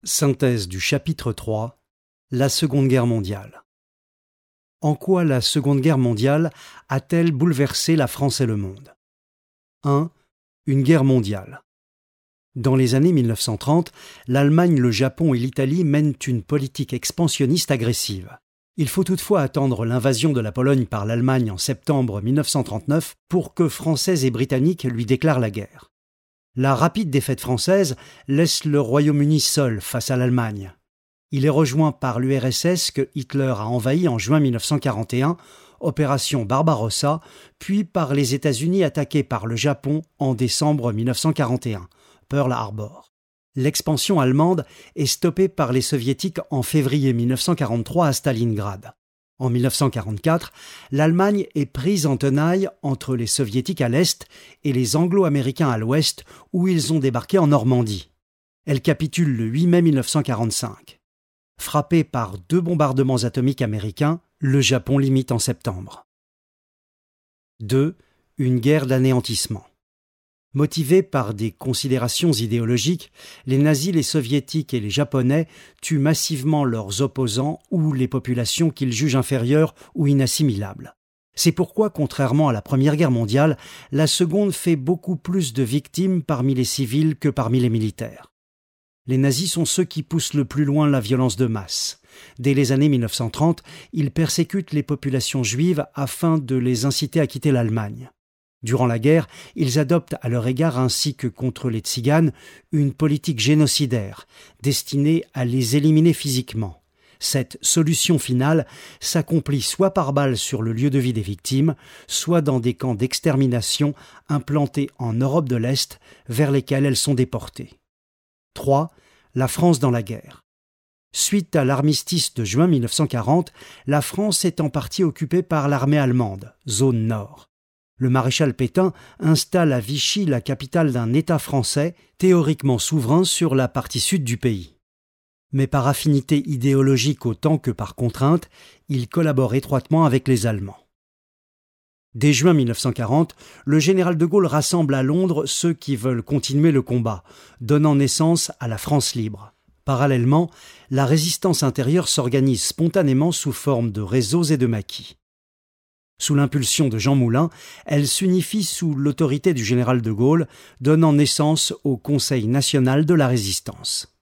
Synthèse du chapitre 3, la Seconde Guerre mondiale. En quoi la Seconde Guerre mondiale a-t-elle bouleversé la France et le monde ? 1. Une guerre mondiale. Dans les années 1930, l'Allemagne, le Japon et l'Italie mènent une politique expansionniste agressive. Il faut toutefois attendre l'invasion de la Pologne par l'Allemagne en septembre 1939 pour que Français et Britanniques lui déclarent la guerre. La rapide défaite française laisse le Royaume-Uni seul face à l'Allemagne. Il est rejoint par l'URSS que Hitler a envahi en juin 1941, opération Barbarossa, puis par les États-Unis attaqués par le Japon en décembre 1941, Pearl Harbor. L'expansion allemande est stoppée par les Soviétiques en février 1943 à Stalingrad. En 1944, l'Allemagne est prise en tenaille entre les Soviétiques à l'est et les Anglo-Américains à l'ouest, où ils ont débarqué en Normandie. Elle capitule le 8 mai 1945. Frappé par 2 bombardements atomiques américains, le Japon l'imite en septembre. 2. Une guerre d'anéantissement. Motivés par des considérations idéologiques, les nazis, les soviétiques et les japonais tuent massivement leurs opposants ou les populations qu'ils jugent inférieures ou inassimilables. C'est pourquoi, contrairement à la Première Guerre mondiale, la Seconde fait beaucoup plus de victimes parmi les civils que parmi les militaires. Les nazis sont ceux qui poussent le plus loin la violence de masse. Dès les années 1930, ils persécutent les populations juives afin de les inciter à quitter l'Allemagne. Durant la guerre, ils adoptent à leur égard ainsi que contre les tziganes une politique génocidaire, destinée à les éliminer physiquement. Cette solution finale s'accomplit soit par balles sur le lieu de vie des victimes, soit dans des camps d'extermination implantés en Europe de l'Est vers lesquels elles sont déportées. 3. La France dans la guerre. Suite à l'armistice de juin 1940, la France est en partie occupée par l'armée allemande, zone nord. Le maréchal Pétain installe à Vichy la capitale d'un État français, théoriquement souverain sur la partie sud du pays. Mais par affinité idéologique autant que par contrainte, il collabore étroitement avec les Allemands. Dès juin 1940, le général de Gaulle rassemble à Londres ceux qui veulent continuer le combat, donnant naissance à la France libre. Parallèlement, la résistance intérieure s'organise spontanément sous forme de réseaux et de maquis. Sous l'impulsion de Jean Moulin, elle s'unifie sous l'autorité du général de Gaulle, donnant naissance au Conseil national de la résistance.